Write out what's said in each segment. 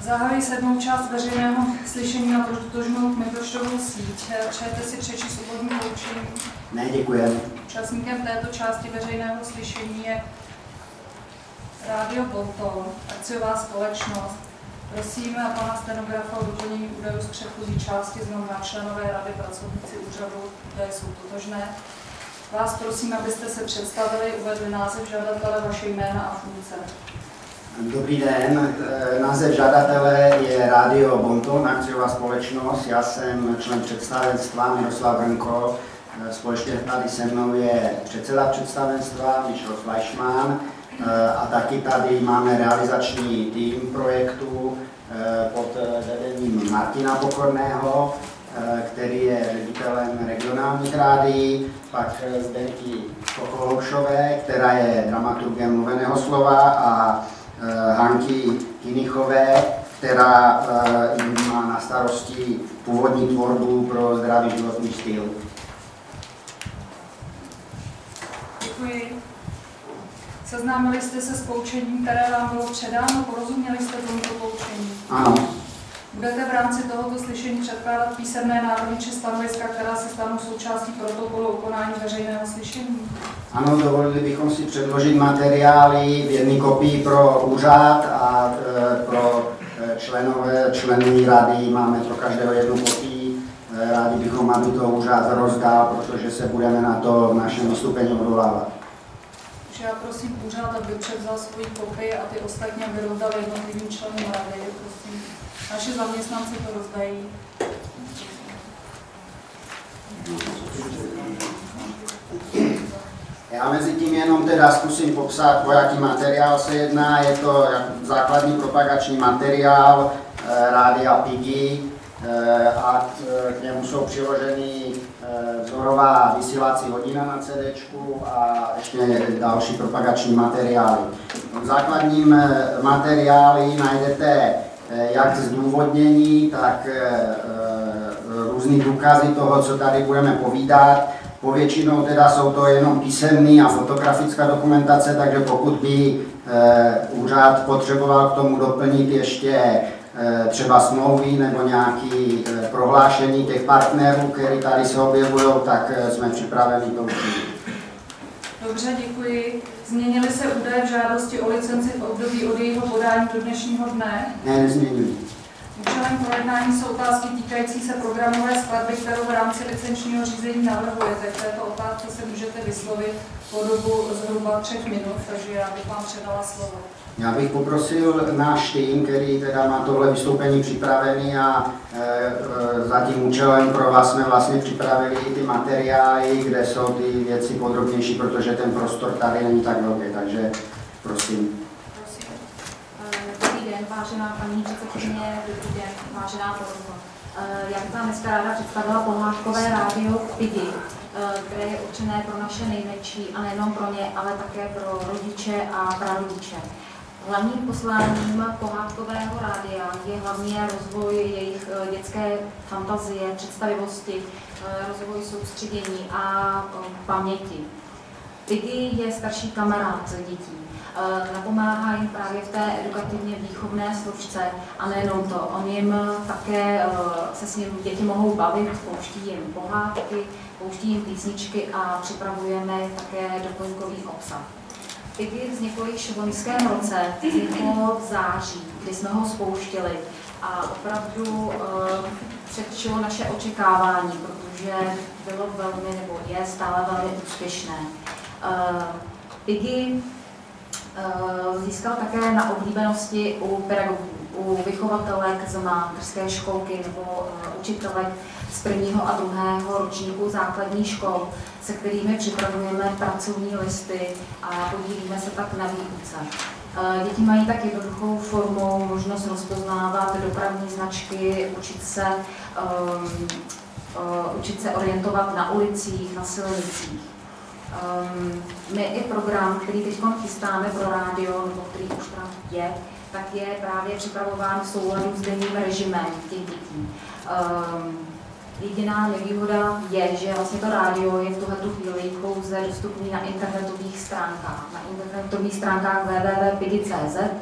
Zahájí 7. část veřejného slyšení na totožnou Microsoftовou síť. Přejete si přečíst úvodní poučení? Ne, děkuji. Účastníkem této části veřejného slyšení je Rádio Bonton, akciová společnost. Prosím pana stenografa o doplnění údajů z předchozí části, znamená členové rady, pracovníci úřadu, údaje jsou totožné. Vás prosím, abyste se představili, uvedli název žadatele, vaše jména a funkce. Dobrý den, název žadatele je Rádio Bonton, akciová společnost. Já jsem člen představenstva Miroslav Hrnko. Společně tady se mnou je předseda představenstva Michal Fleischmann. A taky tady máme realizační tým projektu pod vedením Martina Pokorného, který je ředitelem regionálních rádií, pak Zdenky Kokoloušové, která je dramaturgem mluveného slova, a Hanky Kinichové, která má na starosti původní tvorbu pro zdravý životní styl. Děkuji. Seznámili jste se s poučením, které vám bylo předáno, porozuměli jste tomuto poučení? Ano. Budete v rámci tohoto slyšení předkládat písemné návrhy či stanoviska, která se stanou součástí protokolu o konání veřejného slyšení? Ano, dovolili bychom si předložit materiály v jedné kopii pro úřad a pro členy rady máme pro každého jednu kopii. Rádi bychom, aby to úřad rozdal, protože se budeme na to v našem vystoupení odvolávat. Takže já prosím úřad, aby převzal svoji kopii a ty ostatní, aby rozdali jednotlivým členům rady. Prosím, naši zaměstnanci to rozdají. Já mezi tím jenom teda zkusím popsat, o jaký materiál se jedná. Je to základní propagační materiál Rádia Piggy a k němu jsou přiloženy vzorová vysílací hodina na CDčku a ještě další propagační materiály. V základním materiály najdete jak zdůvodnění, tak různý důkazy toho, co tady budeme povídat. Povětšinou teda jsou to jenom písemný a fotografická dokumentace, takže pokud by úřad potřeboval k tomu doplnit ještě třeba smlouvy nebo nějaké prohlášení těch partnerů, které tady se objevují, tak jsme připraveni to učinit. Dobře, děkuji. Změnily se údaje v žádosti o licenci v období od jejího podání do dnešního dne? Ne, nezměnili. Účelem projednání jsou otázky týkající se programové skladby, kterou v rámci licenčního řízení navrhujete. K této otázce se můžete vyslovit po dobu zhruba 3 minut, takže já bych vám předala slovo. Já bych poprosil náš tým, který teda má tohle vystoupení připravený a za tím účelem pro vás jsme vlastně připravili ty materiály, kde jsou ty věci podrobnější, protože ten prostor tady není tak velký, takže prosím. Dobrý den, vážená paní předsedkyně, dobrý den, vážená porota. Já bych vám dneska ráda představila pohádkové rádio Piggy, které je určené pro naše nejmenší a nejenom pro ně, ale také pro rodiče a prarodiče. Hlavním posláním pohádkového rádia je hlavně rozvoj jejich dětské fantazie, představivosti, rozvoj soustředění a paměti. Piggy je starší kamarád dětí. Napomáhá jim právě v té edukativně výchovné složce a nejenom to. On jim také se s ním děti mohou bavit, pouští jim pohádky, pouští jim písničky a připravujeme také doplňkový obsah. Piggy vzniklo již v loňském roce, vzniklo v září, kdy jsme ho spouštili a opravdu předčilo naše očekávání, protože bylo velmi, nebo je stále velmi úspěšné. Piggy získal také na oblíbenosti u pedagogů, u vychovatelek z mateřské školky nebo učitelek z 1. a 2. ročníku základních škol, se kterými připravujeme pracovní listy a podílíme se tak na výuce. Děti mají tak jednoduchou formou možnost rozpoznávat dopravní značky, učit se orientovat na ulicích, na silnicích. My i program, který teď chystáme pro rádio, nebo který už tam je, tak je právě připravován v souladu s denním režimem těch dětí. Jediná nevýhoda je, že vlastně to rádio je v tuhletu chvíli pouze dostupný na internetových stránkách. Na internetových stránkách www.piggy.cz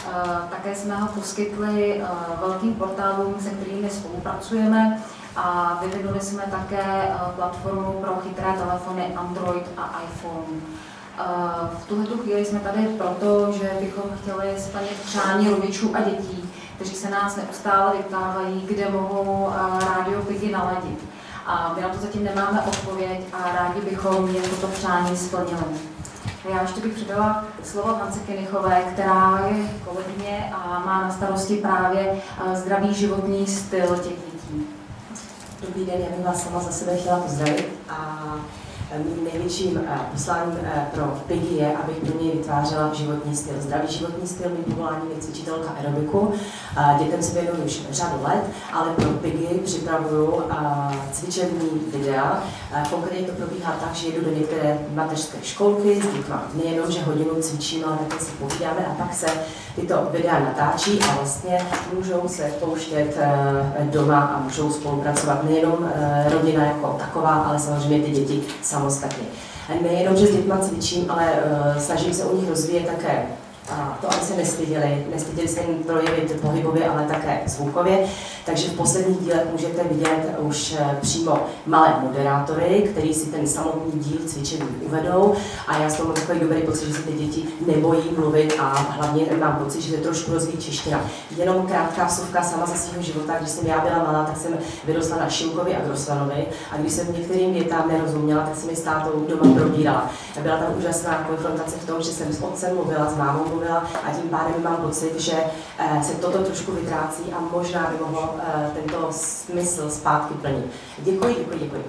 Také jsme ho poskytli velkým portálům, se kterými spolupracujeme, a vyvinuli jsme také platformu pro chytré telefony Android a iPhone. V tuhle chvíli jsme tady proto, že bychom chtěli splnit přání rodičů a dětí, kteří se nás neustále vyptávají, kde mohou rádio Piggy naladit. A my na to zatím nemáme odpověď a rádi bychom jim toto přání splnili. Já ještě bych předala slovo Hance Kinichové, která je kolegyně a má na starosti právě zdravý životní styl těch dětí. Dobrý den, já bych vás sama za sebe chtěla pozdravit a mým největším posláním pro Piggy je, abych pro něj vytvářela životní styl. Zdravý životní styl, mým povoláním je cvičitelka aerobiku. Dětem se věnuju už řadu let, ale pro Piggy připravuju cvičební videa. Konkrétně to probíhá tak, že jedu do některé mateřské školky s dětmi. Nejenom, že hodinu cvičíme, ale také si povídáme a pak se tyto videa natáčí a vlastně můžou se pouštět doma a můžou spolupracovat nejenom rodina jako taková, ale samozřejmě ty děti samostatně. Nejenom, že s dětma cvičím, ale snažím se u nich rozvíjet také to, aby se nestyděli se jen projevit pohybově, ale také zvukově. Takže v posledních dílech můžete vidět už přímo malé moderátory, kteří si ten samotný díl cvičení uvedou. A já z toho mám takový dobrý pocit, že se ty děti nebojí mluvit a hlavně mám pocit, že se trošku rozvíjí čeština. Jenom krátká vsuvka sama ze svého života. Když jsem já byla malá, tak jsem vyrostla na Šimkovi a Grossmanovi a když jsem některým větám nerozuměla, tak jsem je s tátou doma probírala. Byla tam úžasná konfrontace v tom, že jsem s otcem mluvila, s mámou mluvila a tím pádem mám pocit, že se toto trošku vytrácí a možná by mohlo tento smysl zpátky plnit. Děkuji.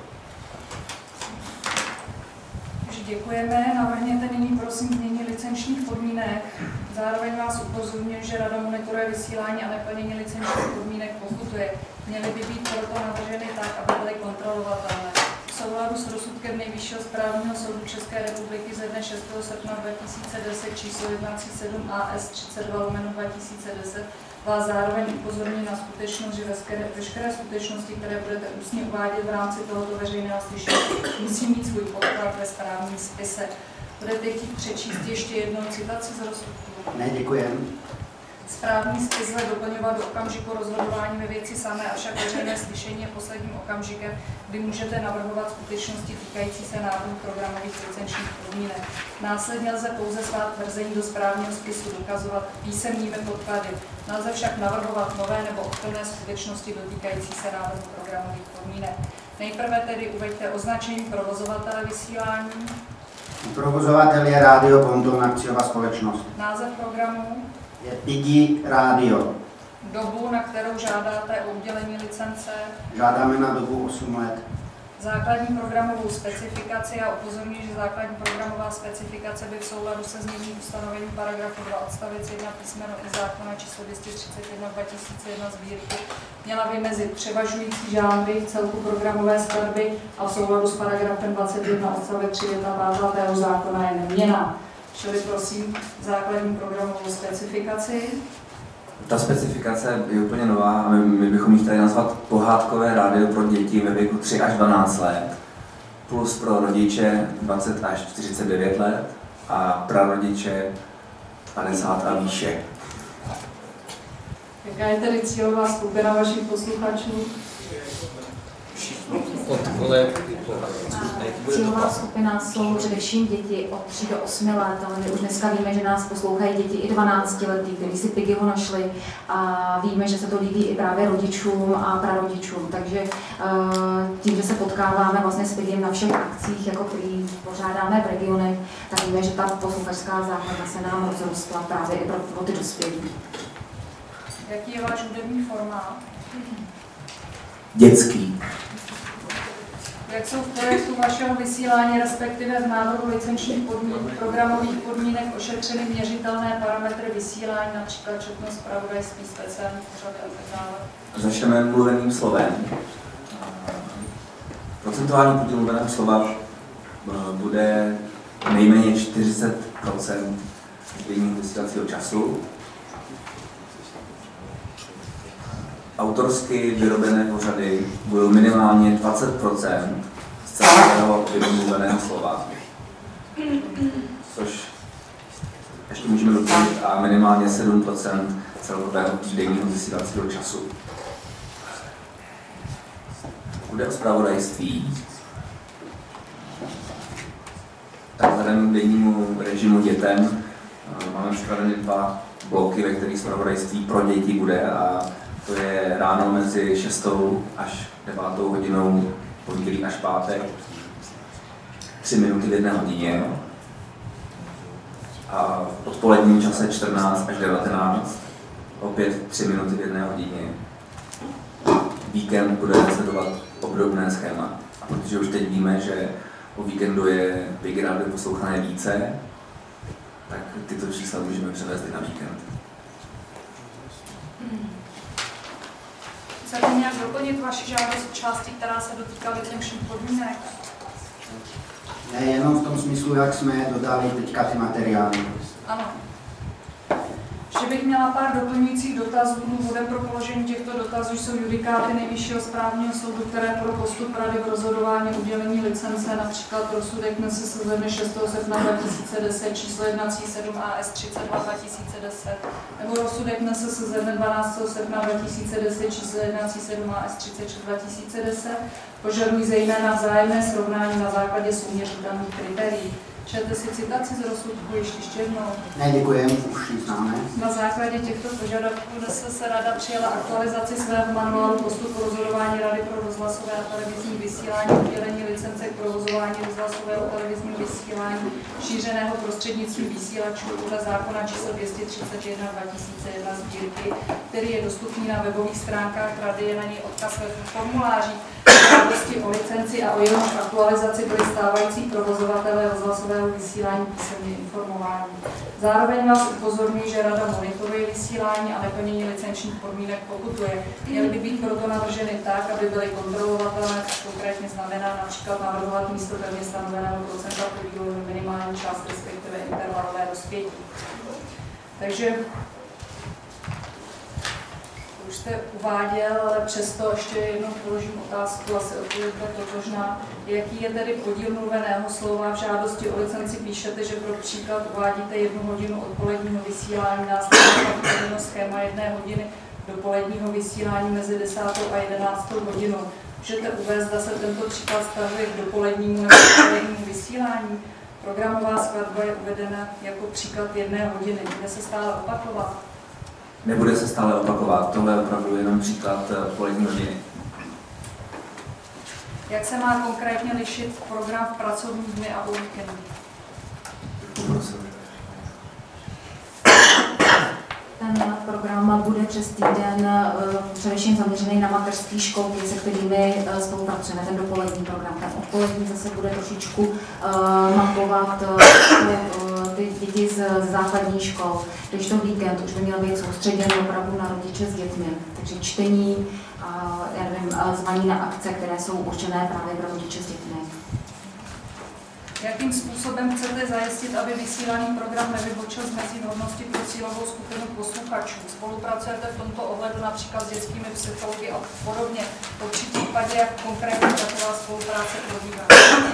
Děkujeme. Navrhněte nyní prosím změní licenčních podmínek. Zároveň vás upozorňuji, že Rada monitoruje vysílání a neplnění licenčních podmínek pokutuje. Měly by být proto navrženy tak, aby byly kontrolovatelné. V souladu s rozsudkem Nejvyššího správního soudu České republiky ze dne 6. srpna 2010 číslo 117 AS 32/2010 vás zároveň upozorní na skutečnost, že veškeré skutečnosti, které budete ústně uvádět v rámci tohoto veřejného slyšení, musí mít svůj podklad ve správním spise. Budete chtít přečíst ještě jednou citaci z rozsudku? Ne, děkujem. Správní spis lze doplňovat do okamžiku rozhodování ve věci samé, avšak veřejné slyšení je posledním okamžikem, kdy můžete navrhovat skutečnosti týkající se návrhu programových licenčních podmínek. Následně lze pouze svá tvrzení do správního spisu dokazovat písemnými podklady. Nelze však navrhovat nové nebo odchylné skutečnosti dotýkající se návrhu programových podmínek. Nejprve tedy uveďte označení provozovatele vysílání. Provozovatel je Rádio Bonton, akciová společnost. Název programu je Piggy Radio. Dobu, na kterou žádáte o udělení licence. Žádáme na dobu 8 let. Základní programovou specifikaci a upozorňuji, že základní programová specifikace by v souladu se zněním ustanovení paragrafu 2 odstavec 1 písmeno i zákona číslo 231/2001 Sbírky měla vymezit převažující žánry v celku programové skladby a v souladu s paragrafem 21 odstavec 3 1 5. zákona je neměnná. Čili prosím základní programovou specifikaci. Ta specifikace je úplně nová a my bychom ji chtěli nazvat pohádkové rádio pro děti ve věku 3 až 12 let, plus pro rodiče 20 až 49 let a prarodiče 50 a výše. Jaká je tedy cílová skupina vašich posluchačů? Cílová skupina jsou především děti od 3 do 8 let, ale my už dneska víme, že nás poslouchají děti i 12 letí, kteří si Piggyho našli a víme, že se to líbí i právě rodičům a prarodičům. Takže tím, že se potkáváme vlastně s Piggym na všech akcích, jako který pořádáme v regionech, tak víme, že ta posluchačská základna se nám rozrostla právě i pro ty dospělí. Jaký je váš hudební formát? Dětský. Jak jsou v projektu vašeho vysílání, respektive v návrhu licenčních programových podmínek ošetřeny měřitelné parametry vysílání, například četnost zpravodajství, speciální pořady a tak dále? Začneme mluveným slovem. Procentuální podíl mluveného slova bude nejméně 40% denního vysílacího času. Autorsky vyrobené pořady budou minimálně 20% z celého mluveného slova, což ještě můžeme doplnit a minimálně 7% celkového týdenního vysílacího času. Bude o zpravodajství. Tak vzhledem k dennímu režimu dětem máme připraveny 2 bloky, ve kterých zpravodajství pro děti bude, a to je ráno mezi 6. až 9. hodinou, pondělí až pátek, 3 minuty v 1 hodině, a v odpoledním čase 14 až 19, opět 3 minuty v 1 hodině. Víkend bude sledovat obdobné schéma, a protože už teď víme, že o víkendu je Big Radio poslouchané více, tak tyto čísla můžeme převést i na víkend. Chcete nějak doplnit vaši žádost v části, která se dotýká licenčních podmínek? Ne, jenom v tom smyslu, jak jsme dodali teďka ty materiály. Ano. Ještě bych měla pár doplňujících dotazů. Důvodem pro položení těchto dotazů jsou judikáty Nejvyššího správního soudu, které pro postup Rady v rozhodování udělení licence, například rozsudek NSS ze dne 6. srpna 2010 číslo jednací 7 AS 32 2010, nebo rozsudek NSS ze dne 12. srpna 2010 číslo jednací 7 AS 36 2010, požadují zejména vzájemné srovnání na základě souměřitelných kritérií. Čete si citaci z rozsudku ještě jednou? Ne, děkujeme, už ji známe. Na základě těchto požadavků se Rada přijala aktualizaci svého manuálu postupu rozhodování Rady pro rozhlasové a televizní vysílání, udělení licence k provozování rozhlasového a televizního vysílání šířeného prostřednictvím vysílačů podle zákona číslo 231/2001 sbírky, který je dostupný na webových stránkách Rady, je na něj odkaz ve formuláři. Žádosti o licenci a o jehož aktualizaci byly stávající provozovatelé rozhlasového vysílání písemně informováni. Zároveň vás upozorňuji, že Rada monitoruje vysílání a neplnění licenčních podmínek pokutuje. Měly by být proto navrženy tak, aby byly kontrolovatelné, což konkrétně znamená například navrhovat místo pevně stanoveného procenta podílu minimální část, respektive intervalové rozpětí. Takže už jste uváděl, ale přesto ještě jednou položím otázku, asi odpověď totožná. Jaký je tedy podíl mluveného slova v žádosti o licenci? Píšete, že pro příklad uvádíte 1 hodinu odpoledního vysílání, následně schéma 1 hodiny dopoledního vysílání mezi 10. a 11. hodinou. Můžete uvést, zda se tento příklad vztahuje k dopolednímu nebo odpolednímu vysílání? Programová skladba je uvedena jako příklad 1 hodiny. Bude se stále opakovat? Nebude se stále opakovat, tohle je opravdu jenom příklad polední hodiny. Jak se má konkrétně lišit program v pracovní dny a o víkendu? Ten program bude přes týden především zaměřený na mateřské školky, se kterými spolupracujeme, ten dopolední program. Ten odpolední zase bude trošičku mapovat ty děti z základních škol, když to víkend už by měl být soustředěn opravdu na rodiče s dětmi. Takže čtení, já nevím, zvaní na akce, které jsou určené právě pro rodiče s dětmi. Jakým způsobem chcete zajistit, aby vysílaný program nevybočil z mezivhodnosti pro cílovou skupinu posluchačů? Spolupracujete v tomto ohledu například s dětskými psychologi a podobně? V určitém případě, jak konkrétně taková spolupráce probíhá?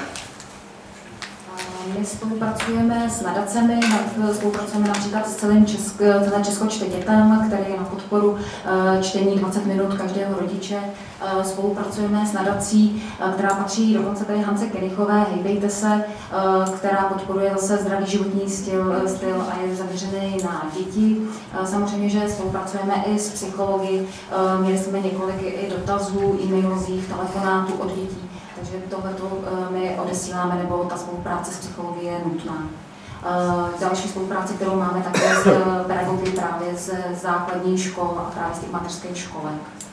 My spolupracujeme s nadacemi, spolupracujeme například s celé Česko čte dětem, který je na podporu čtení 20 minut každého rodiče. Spolupracujeme s nadací, která patří dokonce tady Hance Kerichové, Hejbejte se, která podporuje zase zdravý životní styl a je zaměřený na děti. Samozřejmě, že spolupracujeme i s psychologi, měli jsme několik i dotazů, e-mailových, telefonátů od dětí. Takže tohleto my odesíláme, nebo ta spolupráce s psychologi je nutná. Další spolupráce, kterou máme také s pedagogy právě z základních škol a právě z těch mateřských školek.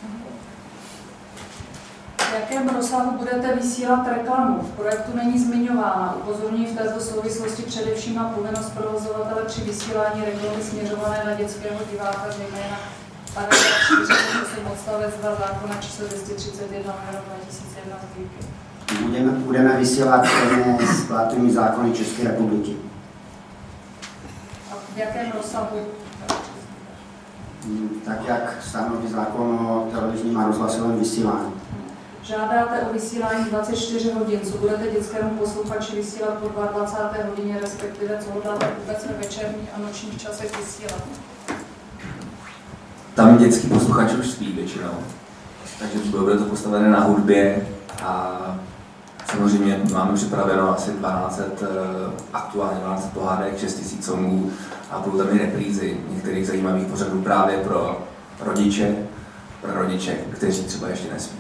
V jakém rozsahu budete vysílat reklamu? V projektu není zmiňována. Upozorňuji v této souvislosti především na povinnost provozovatele při vysílání reklamy směřované na dětského diváka, zejména paragraf 48 odstavec 2 zákona číslo 231/2001 sbírky. Budeme vysílat s platnými zákony České republiky. A v jakém rozsahu? Tak, jak stanoví zákon o televizním a rozhlasovém vysílání. Žádáte o vysílání 24 hodin, co budete dětskému posluchači vysílat po 22. hodině, respektive co hodláte vůbec ve večerních a nočních časech vysílat? Tam dětský posluchač už spí většinou, takže bude to postavené na hudbě a samozřejmě máme připraveno asi 1200, aktuálně 12 pohádek, 6000 songů a budou tam i reprízy některých zajímavých pořadů právě pro rodiče, kteří třeba ještě nespí.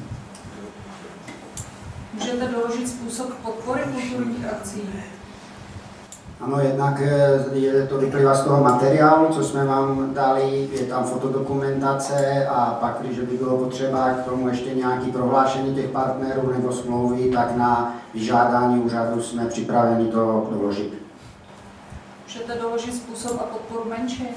Můžete doložit způsob podpory kulturních akcí? Ano, jednak to vyplývá z toho materiálu, co jsme vám dali, je tam fotodokumentace a pak, když by bylo potřeba k tomu ještě nějaké prohlášení těch partnerů nebo smlouvy, tak na vyžádání úřadu jsme připraveni to doložit. Můžete doložit způsob a podporu menšin?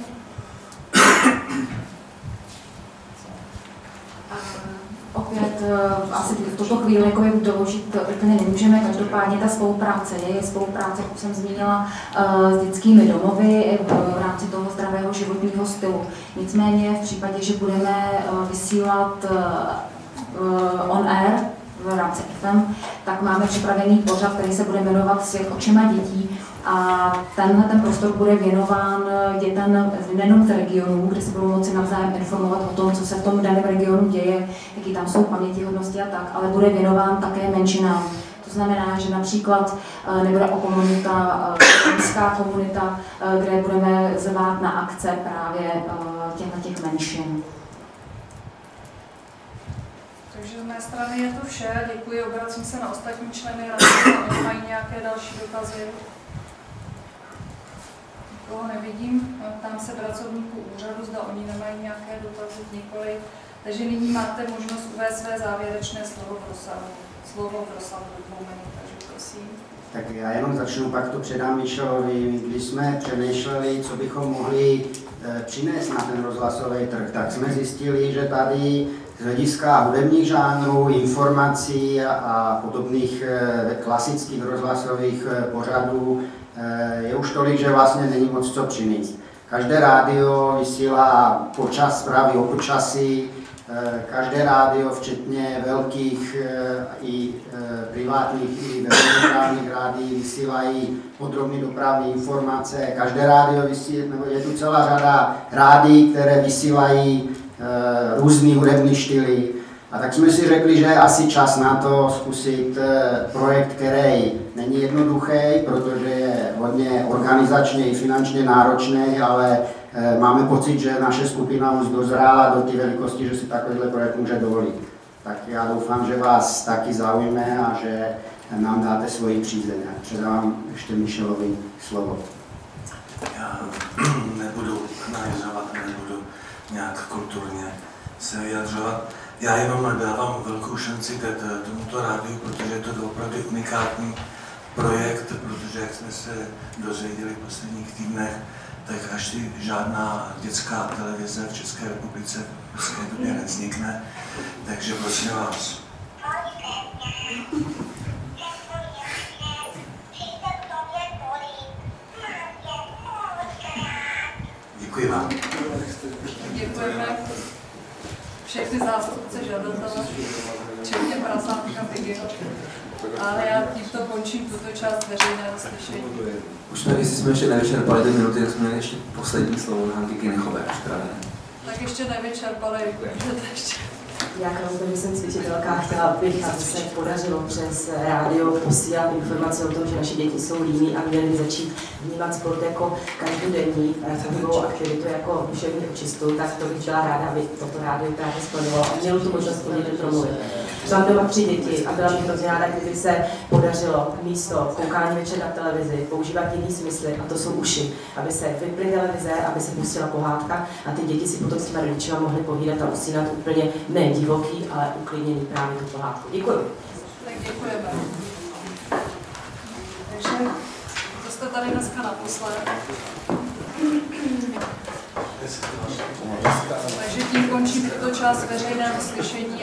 Opět asi v tuto chvíli jako doložit úplně nemůžeme, každopádně ta spolupráce je spolupráce, jak jsem zmínila, s dětskými domovy v rámci toho zdravého životního stylu. Nicméně v případě, že budeme vysílat on air v rámci FM, tak máme připravený pořad, který se bude jmenovat Svět očima dětí. A ten prostor bude věnován dětem nejenom z regionů, kde se budou moci navzájem informovat o tom, co se v tom daném regionu děje, jaký tam jsou pamětihodnosti a tak, ale bude věnován také menšinám. To znamená, že například nebude o komunita, romská komunita, kde budeme zvát na akce právě těch menšin. Takže z mé strany je to vše. Děkuji, obracím se na ostatní členy rady, oni mají nějaké další dotazy. Koho nevidím, ptám se pracovníků úřadu, zda oni nemají nějaké dotazy, nikoli. Takže nyní máte možnost uvést své závěrečné slovo v rozsahu 2 minut, takže prosím. Tak já jenom začnu, pak to předám Michelovi. Když jsme přemýšleli, co bychom mohli přinést na ten rozhlasový trh, tak jsme zjistili, že tady z hlediska hudebních žánrů, informací a podobných klasických rozhlasových pořadů je už tolik, že vlastně není moc co přinést. Každé rádio vysílá zprávy o počasí, každé rádio, včetně velkých i privátních i veřejnoprávních rádií, vysílají podrobné dopravní informace. Každé rádio je tu celá řada rádií, které vysílají různý hudební štýly. A tak jsme si řekli, že je asi čas na to zkusit projekt, který není jednoduchý, protože je hodně organizačně i finančně náročný, ale máme pocit, že naše skupina už dozrála do té velikosti, že si takovýhle projekt může dovolit. Tak já doufám, že vás taky zaujme a že nám dáte svoji přízeň. Předávám ještě Michelovi slovo. Já nebudu analyzovat, nebudu nějak kulturně se vyjadřovat. Já jenom dávám velkou šanci tomuto rádiu, protože je to opravdu unikátní projekt, protože jak jsme se dozvěděli v posledních týdnech, tak až žádná dětská televize v České republice v brzké době nevznikne. Takže prosím vás. Děkuji vám. Děkujeme všechny zástupce žadatele, včetně prasátka Pigy. Ale já tímto končím tuto část veřejného slyšení. Už jsme, jestli jsme ještě nevyčerpali 2 minuty, tak jsme měli ještě poslední slovo na Hanky Kinechové. Tak ještě nevyčerpali, můžete ještě. Já kromě jsem cvičitelka, chtěla bych, aby se podařilo přes rádio posílat informace o tom, že naše děti jsou líní a měly by začít vnímat sport jako každodenní pohybovou aktivitu, jako duševní očistu, tak to bych byla ráda, aby toto rádio právě splňovalo a mělo tu možnost o dětem promluvit. Mám doma 3 děti a byla bych hrozně ráda, kdyby se podařilo místo koukání večer na televizi používat jiný smysly, a to jsou uši, aby se vyply televize, aby se pustila pohádka a ty děti si potom s těma rodičima mohly povídat a usínat úplně ne divoký, ale uklidněný právě tu pohádku. Děkuji. Tak děkujeme. Takže to jste tady dneska naposled. Takže tím končím tuto část veřejného slyšení.